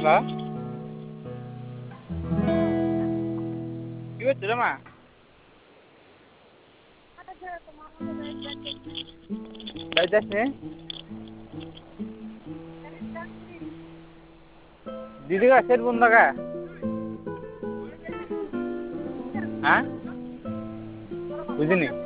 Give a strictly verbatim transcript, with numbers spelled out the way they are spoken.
hello কি করছো রে মা বাড়িতে আসছে দিদি का सेट बंद का হ্যাঁ বুঝিনি